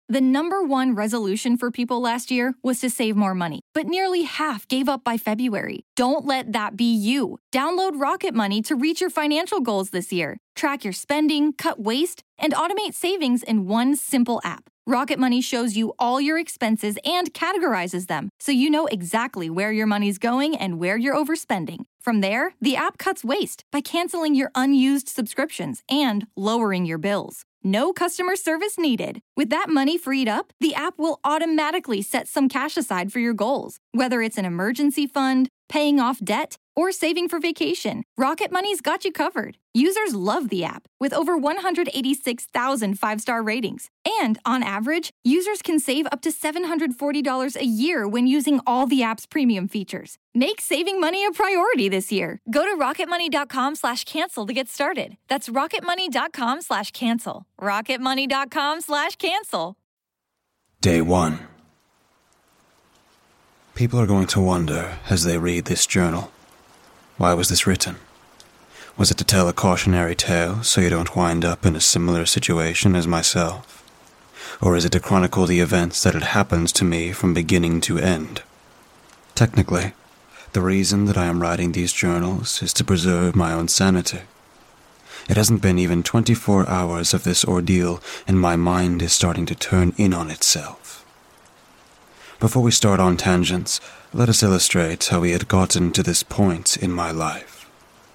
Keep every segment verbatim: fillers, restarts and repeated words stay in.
The number one resolution for people last year was to save more money, but nearly half gave up by February. Don't let that be you. Download Rocket Money to reach your financial goals this year. Track your spending, cut waste, and automate savings in one simple app. Rocket Money shows you all your expenses and categorizes them, so you know exactly where your money's going and where you're overspending. From there, the app cuts waste by canceling your unused subscriptions and lowering your bills. No customer service needed. With that money freed up, the app will automatically set some cash aside for your goals, whether it's an emergency fund, paying off debt, or saving for vacation. Rocket Money's got you covered. Users love the app, with over one hundred eighty-six thousand five-star ratings. And on average, users can save up to seven hundred forty dollars a year when using all the app's premium features. Make saving money a priority this year. Go to rocketmoney.com slash cancel to get started. That's rocketmoney.com slash cancel. rocketmoney.com slash cancel. Day one. People are going to wonder as they read this journal, why was this written? Was it to tell a cautionary tale so you don't wind up in a similar situation as myself? Or is it to chronicle the events that had happened to me from beginning to end? Technically, the reason that I am writing these journals is to preserve my own sanity. It hasn't been even twenty-four hours of this ordeal, and my mind is starting to turn in on itself. Before we start on tangents, let us illustrate how we had gotten to this point in my life.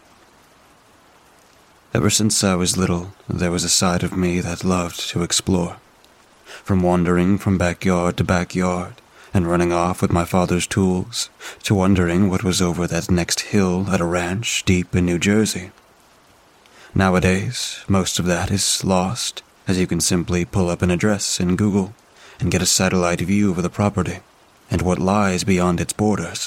Ever since I was little, there was a side of me that loved to explore. From wandering from backyard to backyard, and running off with my father's tools, to wondering what was over that next hill at a ranch deep in New Jersey. Nowadays, most of that is lost, as you can simply pull up an address in Google and get a satellite view of the property and what lies beyond its borders.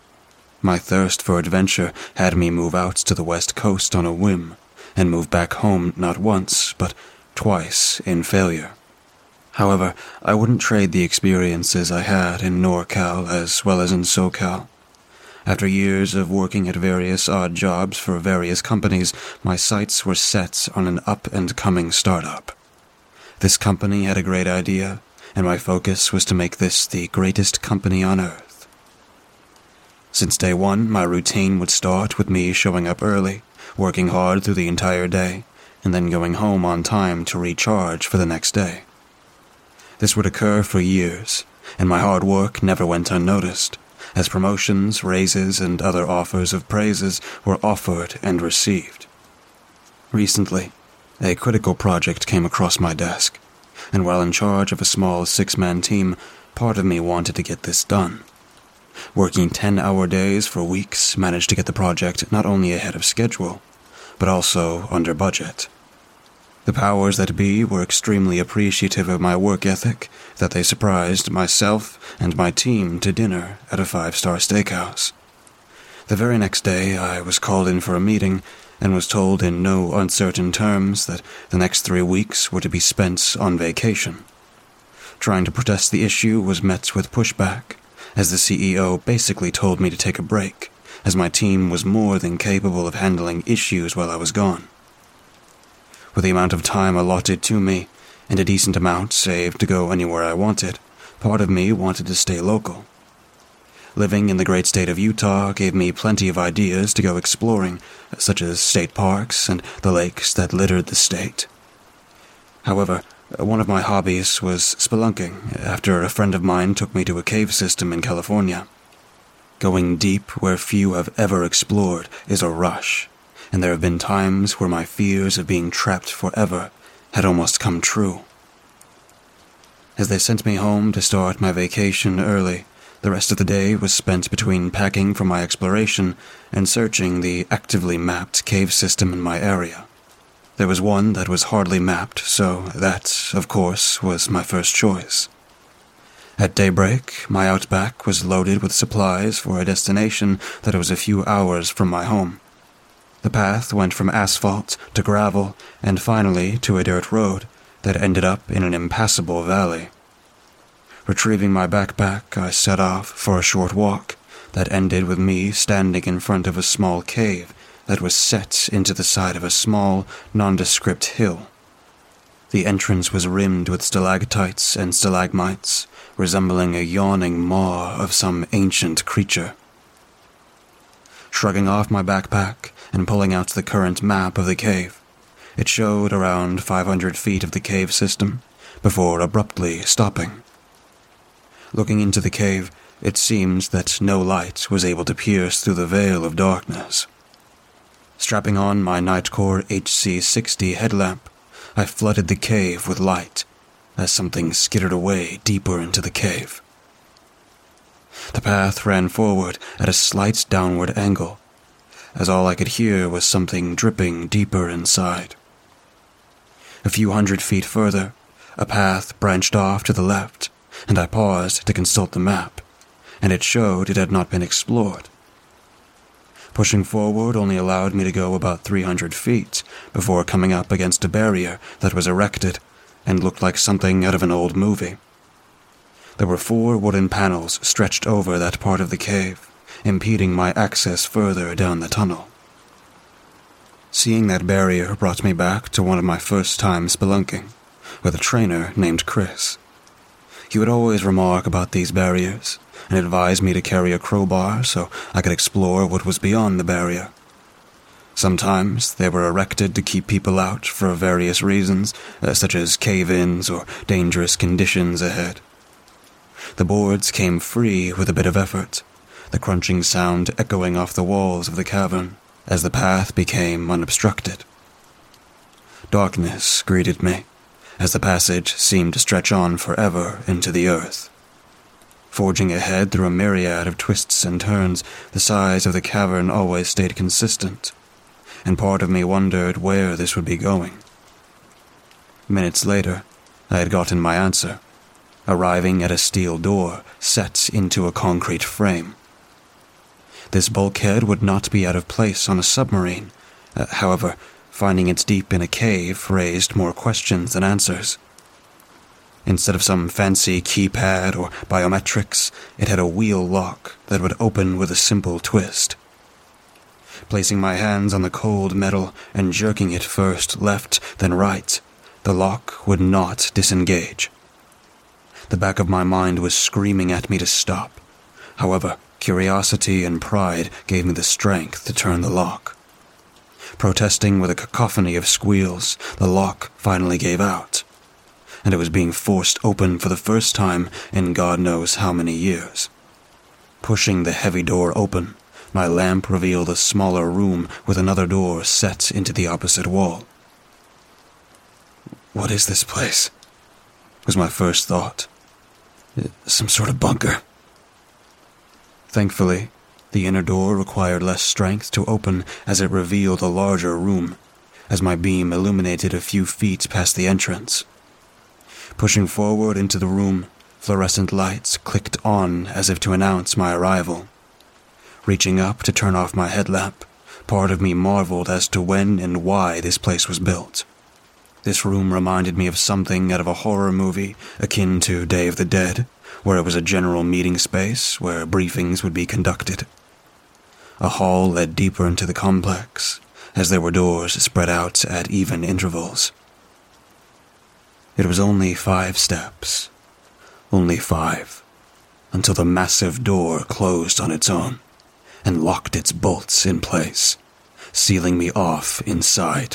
My thirst for adventure had me move out to the West Coast on a whim and move back home not once, but twice in failure. However, I wouldn't trade the experiences I had in NorCal as well as in SoCal. After years of working at various odd jobs for various companies, my sights were set on an up-and-coming startup. This company had a great idea, and my focus was to make this the greatest company on earth. Since day one, my routine would start with me showing up early, working hard through the entire day, and then going home on time to recharge for the next day. This would occur for years, and my hard work never went unnoticed, as promotions, raises, and other offers of praises were offered and received. Recently, a critical project came across my desk, and while in charge of a small six-man team, part of me wanted to get this done. Working ten-hour days for weeks managed to get the project not only ahead of schedule, but also under budget. The powers that be were extremely appreciative of my work ethic, that they surprised myself and my team to dinner at a five-star steakhouse. The very next day, I was called in for a meeting and was told in no uncertain terms that the next three weeks were to be spent on vacation. Trying to protest the issue was met with pushback, as the C E O basically told me to take a break, as my team was more than capable of handling issues while I was gone. With the amount of time allotted to me, and a decent amount saved to go anywhere I wanted, part of me wanted to stay local. Living in the great state of Utah gave me plenty of ideas to go exploring, such as state parks and the lakes that littered the state. However, one of my hobbies was spelunking, after a friend of mine took me to a cave system in California. Going deep where few have ever explored is a rush, and there have been times where my fears of being trapped forever had almost come true. As they sent me home to start my vacation early, the rest of the day was spent between packing for my exploration and searching the actively mapped cave system in my area. There was one that was hardly mapped, so that, of course, was my first choice. At daybreak, my outback was loaded with supplies for a destination that was a few hours from my home. The path went from asphalt to gravel and finally to a dirt road that ended up in an impassable valley. Retrieving my backpack, I set off for a short walk that ended with me standing in front of a small cave that was set into the side of a small, nondescript hill. The entrance was rimmed with stalactites and stalagmites, resembling a yawning maw of some ancient creature. Shrugging off my backpack and pulling out the current map of the cave, it showed around five hundred feet of the cave system, before abruptly stopping. Looking into the cave, it seemed that no light was able to pierce through the veil of darkness. Strapping on my Nightcore H C sixty headlamp, I flooded the cave with light, as something skittered away deeper into the cave. The path ran forward at a slight downward angle, as all I could hear was something dripping deeper inside. A few hundred feet further, a path branched off to the left, and I paused to consult the map, and it showed it had not been explored. Pushing forward only allowed me to go about three hundred feet before coming up against a barrier that was erected and looked like something out of an old movie. There were four wooden panels stretched over that part of the cave, impeding my access further down the tunnel. Seeing that barrier brought me back to one of my first times spelunking, with a trainer named Chris. He would always remark about these barriers, and advise me to carry a crowbar so I could explore what was beyond the barrier. Sometimes they were erected to keep people out for various reasons, uh, such as cave-ins or dangerous conditions ahead. The boards came free with a bit of effort, the crunching sound echoing off the walls of the cavern as the path became unobstructed. Darkness greeted me, as the passage seemed to stretch on forever into the earth. Forging ahead through a myriad of twists and turns, the size of the cavern always stayed consistent, and part of me wondered where this would be going. Minutes later, I had gotten my answer, arriving at a steel door set into a concrete frame. This bulkhead would not be out of place on a submarine. Uh, however, finding it deep in a cave raised more questions than answers. Instead of some fancy keypad or biometrics, it had a wheel lock that would open with a simple twist. Placing my hands on the cold metal and jerking it first left, then right, the lock would not disengage. The back of my mind was screaming at me to stop. However, curiosity and pride gave me the strength to turn the lock. Protesting with a cacophony of squeals, the lock finally gave out, and it was being forced open for the first time in God knows how many years. Pushing the heavy door open, my lamp revealed a smaller room with another door set into the opposite wall. "What is this place?" was my first thought. Some sort of bunker. Thankfully, the inner door required less strength to open as it revealed a larger room, as my beam illuminated a few feet past the entrance. Pushing forward into the room, fluorescent lights clicked on as if to announce my arrival. Reaching up to turn off my headlamp, part of me marveled as to when and why this place was built. This room reminded me of something out of a horror movie akin to Day of the Dead, where it was a general meeting space where briefings would be conducted. A hall led deeper into the complex, as there were doors spread out at even intervals. It was only five steps, only five, until the massive door closed on its own and locked its bolts in place, sealing me off inside.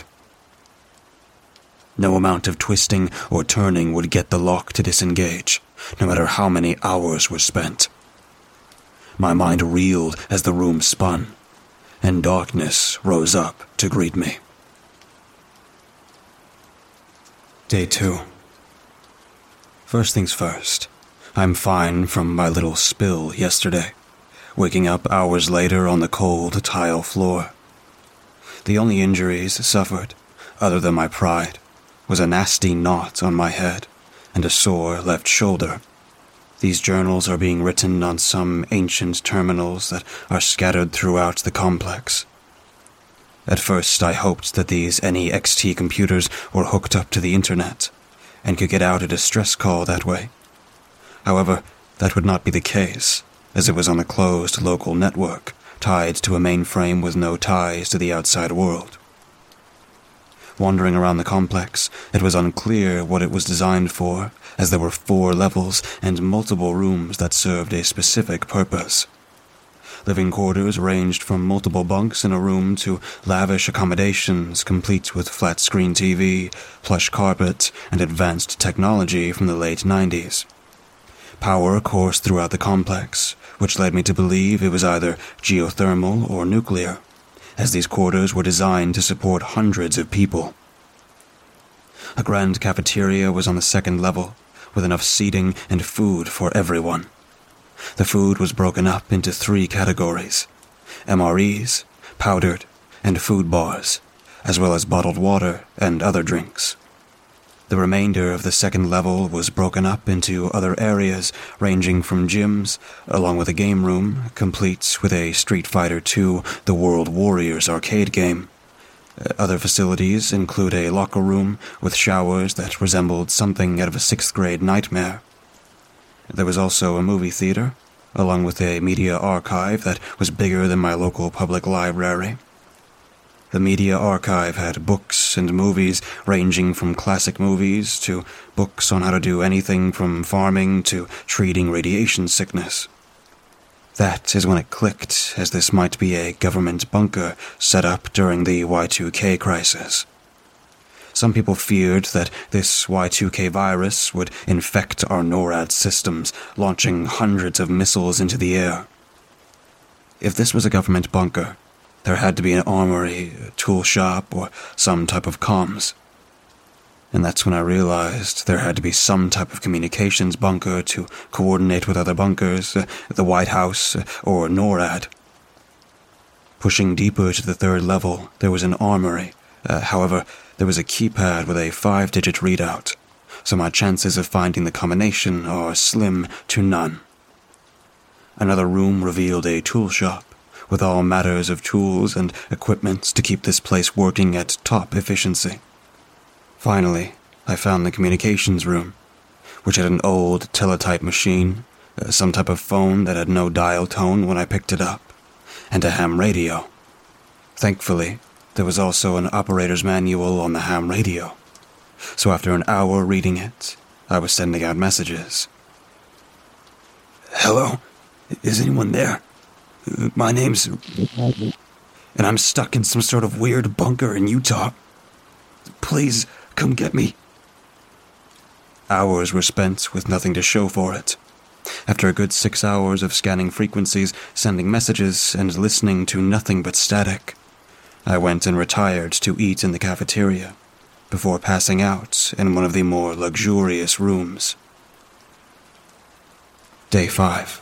No amount of twisting or turning would get the lock to disengage, no matter how many hours were spent. My mind reeled as the room spun, and darkness rose up to greet me. Day two. First things first, I'm fine from my little spill yesterday, waking up hours later on the cold tile floor. The only injuries suffered, other than my pride, was a nasty knot on my head and a sore left shoulder. These journals are being written on some ancient terminals that are scattered throughout the complex. At first I hoped that these N E X T computers were hooked up to the internet and could get out a distress call that way. However, that would not be the case, as it was on a closed local network tied to a mainframe with no ties to the outside world. Wandering around the complex, it was unclear what it was designed for, as there were four levels and multiple rooms that served a specific purpose. Living quarters ranged from multiple bunks in a room to lavish accommodations complete with flat-screen T V, plush carpet, and advanced technology from the late nineties. Power coursed throughout the complex, which led me to believe it was either geothermal or nuclear, as these quarters were designed to support hundreds of people. A grand cafeteria was on the second level, with enough seating and food for everyone. The food was broken up into three categories: M R Es, powdered, and food bars, as well as bottled water and other drinks. The remainder of the second level was broken up into other areas ranging from gyms, along with a game room, complete with a Street Fighter two The World Warriors arcade game. Other facilities include a locker room with showers that resembled something out of a sixth grade nightmare. There was also a movie theater, along with a media archive that was bigger than my local public library. The media archive had books and movies ranging from classic movies to books on how to do anything from farming to treating radiation sickness. That is when it clicked, as this might be a government bunker set up during the Y two K crisis. Some people feared that this Y two K virus would infect our NORAD systems, launching hundreds of missiles into the air. If this was a government bunker, there had to be an armory, a tool shop, or some type of comms. And that's when I realized there had to be some type of communications bunker to coordinate with other bunkers, uh, the White House, uh, or NORAD. Pushing deeper to the third level, there was an armory. Uh, however, there was a keypad with a five-digit readout, so my chances of finding the combination are slim to none. Another room revealed a tool shop, with all matters of tools and equipment to keep this place working at top efficiency. Finally, I found the communications room, which had an old teletype machine, uh, some type of phone that had no dial tone when I picked it up, and a ham radio. Thankfully, there was also an operator's manual on the ham radio, so after an hour reading it, I was sending out messages. Hello? Is anyone there? My name's... and I'm stuck in some sort of weird bunker in Utah. Please, come get me. Hours were spent with nothing to show for it. After a good six hours of scanning frequencies, sending messages, and listening to nothing but static, I went and retired to eat in the cafeteria, before passing out in one of the more luxurious rooms. Day five.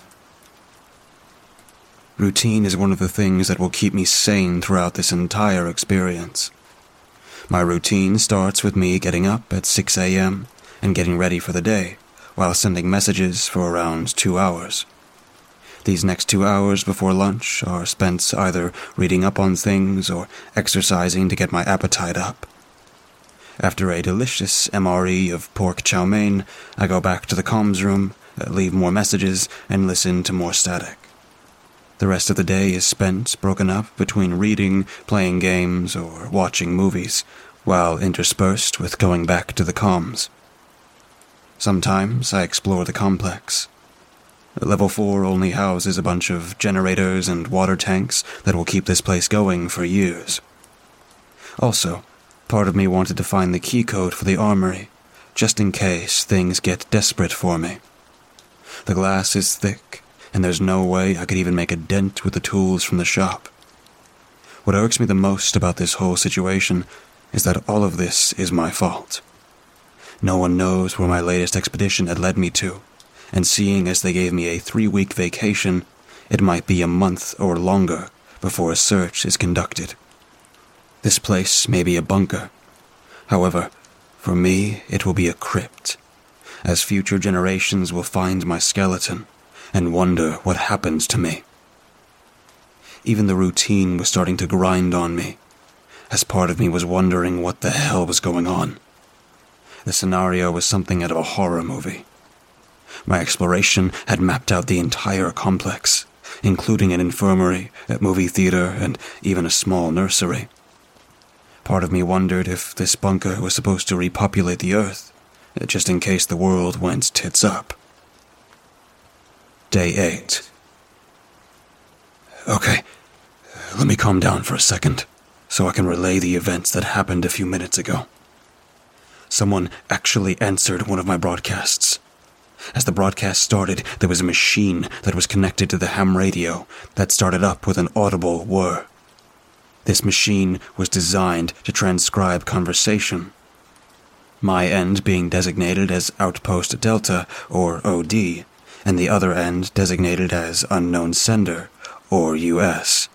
Routine is one of the things that will keep me sane throughout this entire experience. My routine starts with me getting up at six a.m. and getting ready for the day, while sending messages for around two hours. These next two hours before lunch are spent either reading up on things or exercising to get my appetite up. After a delicious M R E of pork chow mein, I go back to the comms room, leave more messages, and listen to more static. The rest of the day is spent broken up between reading, playing games, or watching movies, while interspersed with going back to the comms. Sometimes I explore the complex. Level four only houses a bunch of generators and water tanks that will keep this place going for years. Also, part of me wanted to find the key code for the armory, just in case things get desperate for me. The glass is thick, and there's no way I could even make a dent with the tools from the shop. What irks me the most about this whole situation is that all of this is my fault. No one knows where my latest expedition had led me to, and seeing as they gave me a three-week vacation, it might be a month or longer before a search is conducted. This place may be a bunker. However, for me, it will be a crypt, as future generations will find my skeleton and wonder what happened to me. Even the routine was starting to grind on me, as part of me was wondering what the hell was going on. The scenario was something out of a horror movie. My exploration had mapped out the entire complex, including an infirmary, a movie theater, and even a small nursery. Part of me wondered if this bunker was supposed to repopulate the Earth, just in case the world went tits up. Day eight. Okay, let me calm down for a second, so I can relay the events that happened a few minutes ago. Someone actually answered one of my broadcasts. As the broadcast started, there was a machine that was connected to the ham radio that started up with an audible whir. This machine was designed to transcribe conversation. My end being designated as Outpost Delta, or O D, and the other end designated as Unknown Sender, or U S.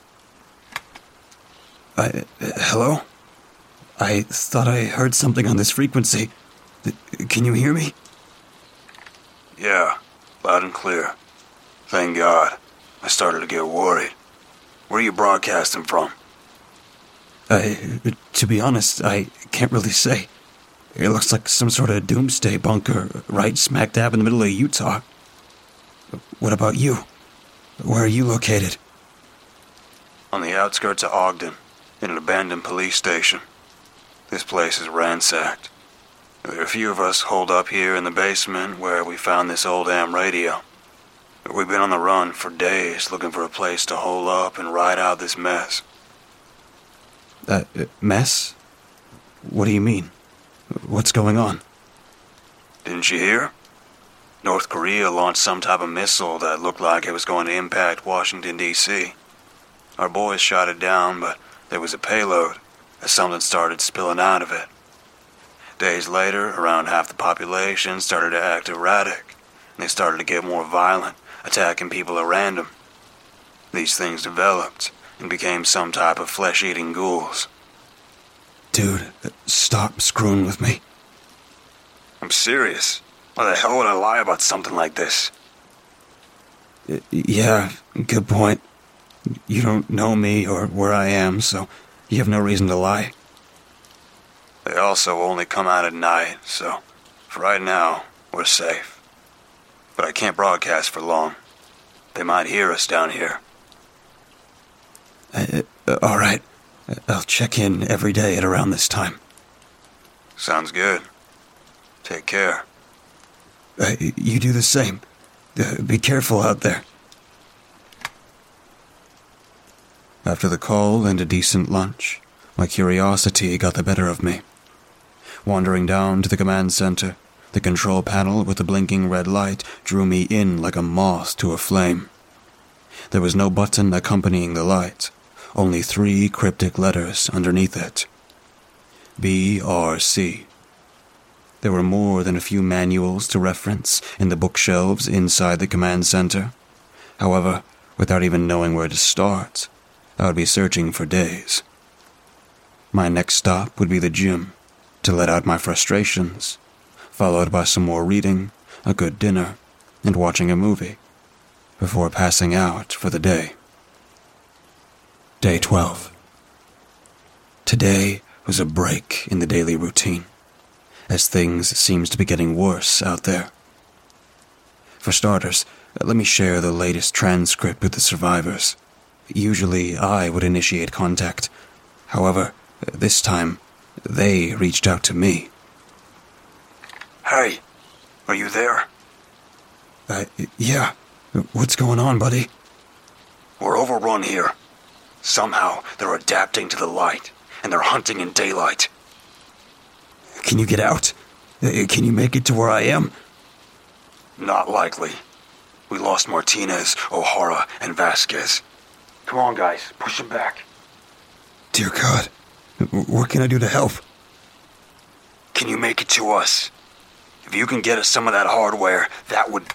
I, uh, hello? I thought I heard something on this frequency. Can you hear me? Yeah, loud and clear. Thank God. I started to get worried. Where are you broadcasting from? I, to be honest, I can't really say. It looks like some sort of doomsday bunker right smack dab in the middle of Utah. What about you? Where are you located? On the outskirts of Ogden, in an abandoned police station. This place is ransacked. There are a few of us holed up here in the basement where we found this old ham radio. We've been on the run for days looking for a place to hole up and ride out this mess. Uh, mess? What do you mean? What's going on? Didn't you hear? North Korea launched some type of missile that looked like it was going to impact Washington, D C Our boys shot it down, but there was a payload, as something started spilling out of it. Days later, around half the population started to act erratic, and they started to get more violent, attacking people at random. These things developed and became some type of flesh-eating ghouls. Dude, stop screwing with me. I'm serious. Why the hell would I lie about something like this? Yeah, good point. You don't know me or where I am, so you have no reason to lie. They also only come out at night, so for right now, we're safe. But I can't broadcast for long. They might hear us down here. Uh, uh, all right. I'll check in every day at around this time. Sounds good. Take care. Uh, you do the same. Uh, be careful out there. After the call and a decent lunch, my curiosity got the better of me. Wandering down to the command center, the control panel with the blinking red light drew me in like a moth to a flame. There was no button accompanying the light, only three cryptic letters underneath it. B R C. There were more than a few manuals to reference in the bookshelves inside the command center. However, without even knowing where to start, I would be searching for days. My next stop would be the gym, to let out my frustrations, followed by some more reading, a good dinner, and watching a movie, before passing out for the day. Day twelve. Today was a break in the daily routine, as things seems to be getting worse out there. For starters, let me share the latest transcript with the survivors. Usually I would initiate contact. However, this time, they reached out to me. Hey, are you there? Uh, yeah. What's going on, buddy? We're overrun here. Somehow, they're adapting to the light, and they're hunting in daylight. Can you get out? Can you make it to where I am? Not likely. We lost Martinez, O'Hara, and Vasquez. Come on, guys. Push them back. Dear God. What can I do to help? Can you make it to us? If you can get us some of that hardware, that would...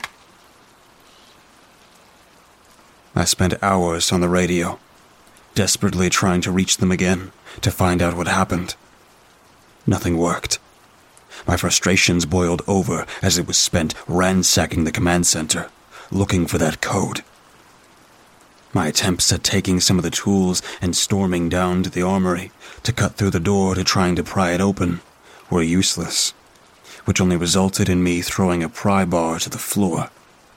I spent hours on the radio, desperately trying to reach them again, to find out what happened. Nothing worked. My frustrations boiled over as it was spent ransacking the command center, looking for that code. My attempts at taking some of the tools and storming down to the armory to cut through the door to trying to pry it open were useless, which only resulted in me throwing a pry bar to the floor.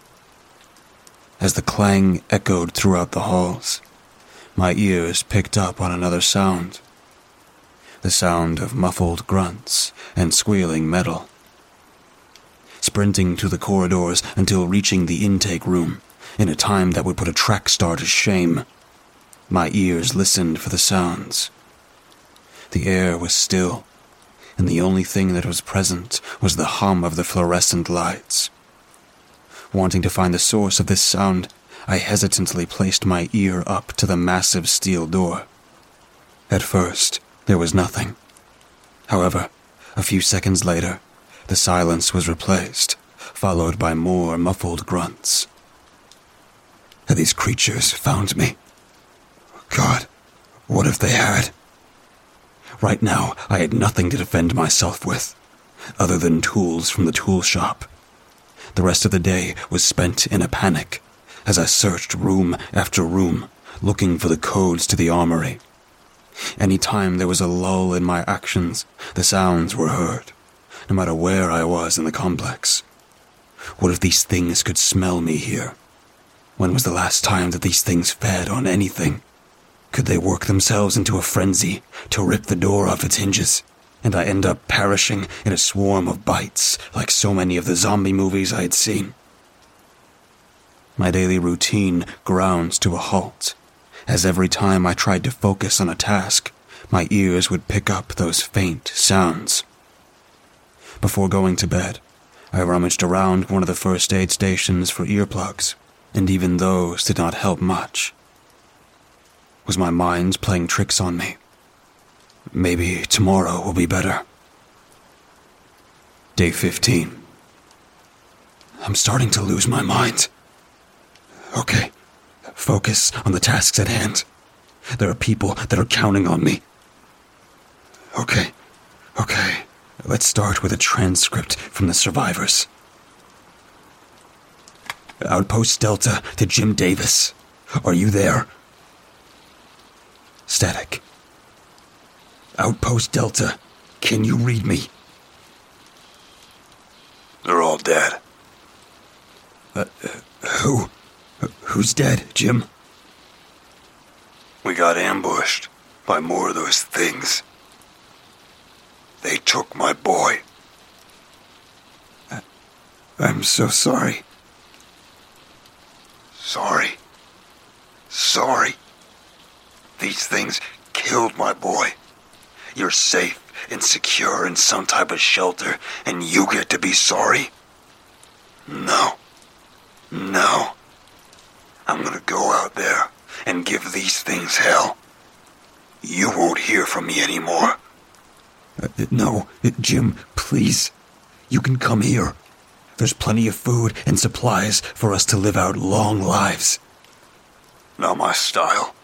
As the clang echoed throughout the halls, my ears picked up on another sound. the sound of muffled grunts and squealing metal. Sprinting to the corridors until reaching the intake room, in a time that would put a track star to shame, my ears listened for the sounds. The air was still, and the only thing that was present was the hum of the fluorescent lights. Wanting to find the source of this sound, I hesitantly placed my ear up to the massive steel door. At first, there was nothing. However, a few seconds later, the silence was replaced, followed by more muffled grunts. Had these creatures found me? God, what if they had? Right now, I had nothing to defend myself with, other than tools from the tool shop. The rest of the day was spent in a panic, as I searched room after room, looking for the codes to the armory. Any time there was a lull in my actions, the sounds were heard, no matter where I was in the complex. What if these things could smell me here? When was the last time that these things fed on anything? Could they work themselves into a frenzy to rip the door off its hinges, and I end up perishing in a swarm of bites like so many of the zombie movies I had seen? My daily routine ground to a halt, as every time I tried to focus on a task, my ears would pick up those faint sounds. Before going to bed, I rummaged around one of the first aid stations for earplugs, and even those did not help much. Was my mind playing tricks on me? Maybe tomorrow will be better. Day fifteen. I'm starting to lose my mind. Okay, focus on the tasks at hand. There are people that are counting on me. Okay, okay, let's start with a transcript from the survivors. Outpost Delta to Jim Davis. Are you there? Static. Outpost Delta, can you read me? They're all dead. Uh, who? Who's dead, Jim? We got ambushed by more of those things. They took my boy. I'm so sorry. Sorry. Sorry. These things killed my boy. You're safe and secure in some type of shelter, and you get to be sorry? No. No. I'm gonna go out there and give these things hell. You won't hear from me anymore. Uh, no, Jim, please. You can come here. There's plenty of food and supplies for us to live out long lives. Not my style.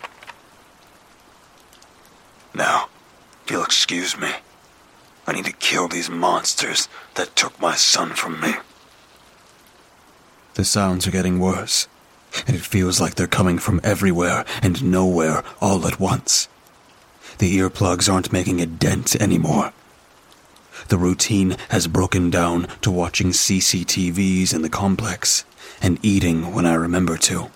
Now, if you'll excuse me, I need to kill these monsters that took my son from me. The sounds are getting worse, and it feels like they're coming from everywhere and nowhere all at once. The earplugs aren't making a dent anymore. The routine has broken down to watching C C T Vs in the complex and eating when I remember to.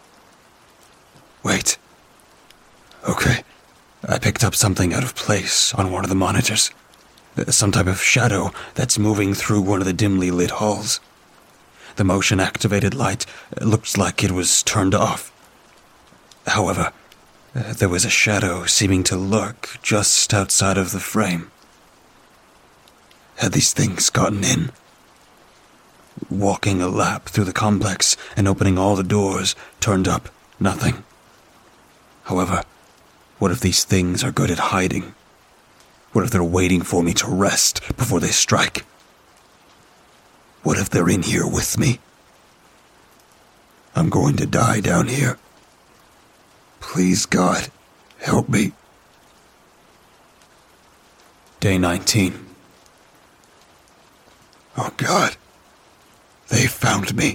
Wait. Okay. I picked up something out of place on one of the monitors. Some type of shadow that's moving through one of the dimly lit halls. The motion-activated light looked like it was turned off. However, there was a shadow seeming to lurk just outside of the frame. Had these things gotten in? Walking a lap through the complex and opening all the doors turned up nothing. However, what if these things are good at hiding? What if they're waiting for me to rest before they strike? What if they're in here with me? I'm going to die down here. Please, God, help me. Day nineteen. Oh, God. They found me.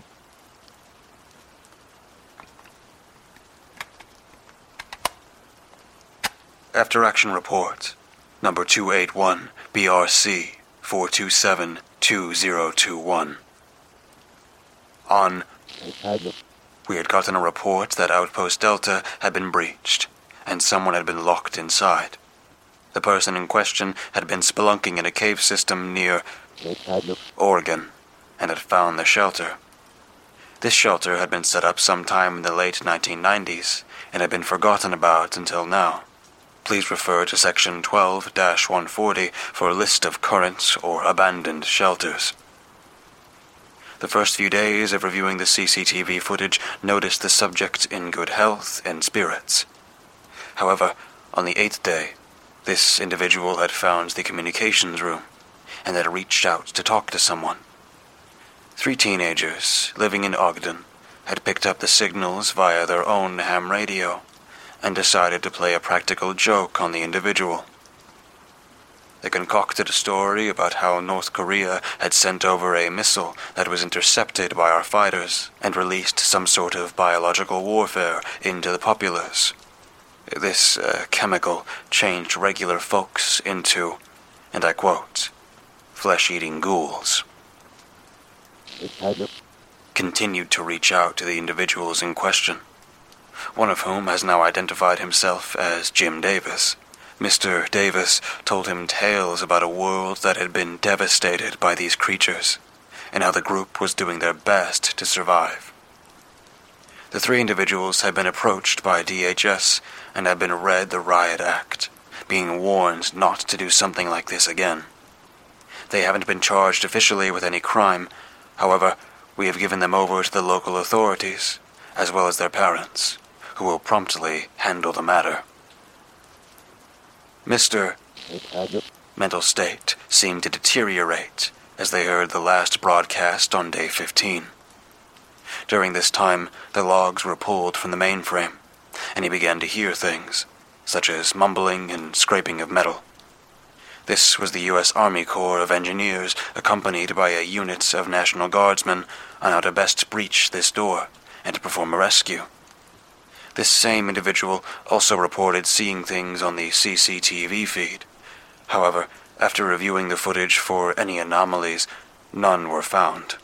After action report, number two eight one, B R C four two seven two zero two one. On... We had gotten a report that Outpost Delta had been breached, and someone had been locked inside. The person in question had been spelunking in a cave system near Oregon and had found the shelter. This shelter had been set up sometime in the late nineteen nineties and had been forgotten about until now. Please refer to Section twelve dash one forty for a list of current or abandoned shelters. The first few days of reviewing the C C T V footage noticed the subject in good health and spirits. However, on the eighth day, this individual had found the communications room and had reached out to talk to someone. Three teenagers living in Ogden had picked up the signals via their own ham radio and decided to play a practical joke on the individual. They concocted a story about how North Korea had sent over a missile that was intercepted by our fighters and released some sort of biological warfare into the populace. This uh, chemical changed regular folks into, and I quote, flesh-eating ghouls. Continued to reach out to the individuals in question, one of whom has now identified himself as Jim Davis. Mister Davis told him tales about a world that had been devastated by these creatures, and how the group was doing their best to survive. The three individuals had been approached by D H S and had been read the riot act, being warned not to do something like this again. They haven't been charged officially with any crime. However, we have given them over to the local authorities, as well as their parents, who will promptly handle the matter. Mister mental state seemed to deteriorate as they heard the last broadcast on day fifteen. During this time, the logs were pulled from the mainframe, and he began to hear things, such as mumbling and scraping of metal. This was the U S Army Corps of Engineers, accompanied by a unit of National Guardsmen, on how to best breach this door and to perform a rescue. This same individual also reported seeing things on the C C T V feed. However, after reviewing the footage for any anomalies, none were found.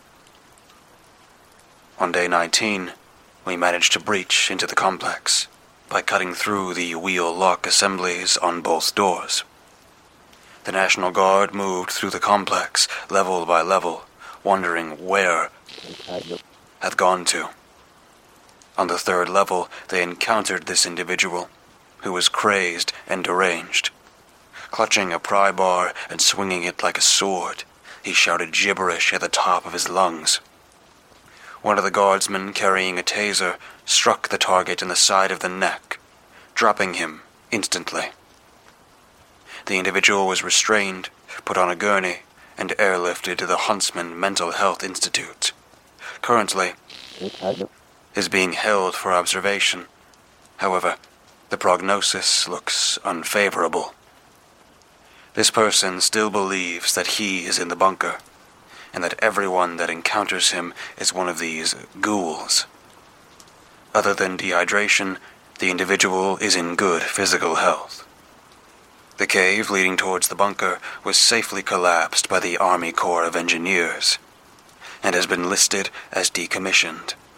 On day nineteen, we managed to breach into the complex by cutting through the wheel lock assemblies on both doors. The National Guard moved through the complex, level by level, wondering where it had gone to. On the third level, they encountered this individual, who was crazed and deranged. Clutching a pry bar and swinging it like a sword, he shouted gibberish at the top of his lungs. One of the guardsmen carrying a taser struck the target in the side of the neck, dropping him instantly. The individual was restrained, put on a gurney, and airlifted to the Huntsman Mental Health Institute. Currently, is being held for observation. However, the prognosis looks unfavorable. This person still believes that he is in the bunker, and that everyone that encounters him is one of these ghouls. Other than dehydration, the individual is in good physical health. The cave leading towards the bunker was safely collapsed by the Army Corps of Engineers, and has been listed as decommissioned.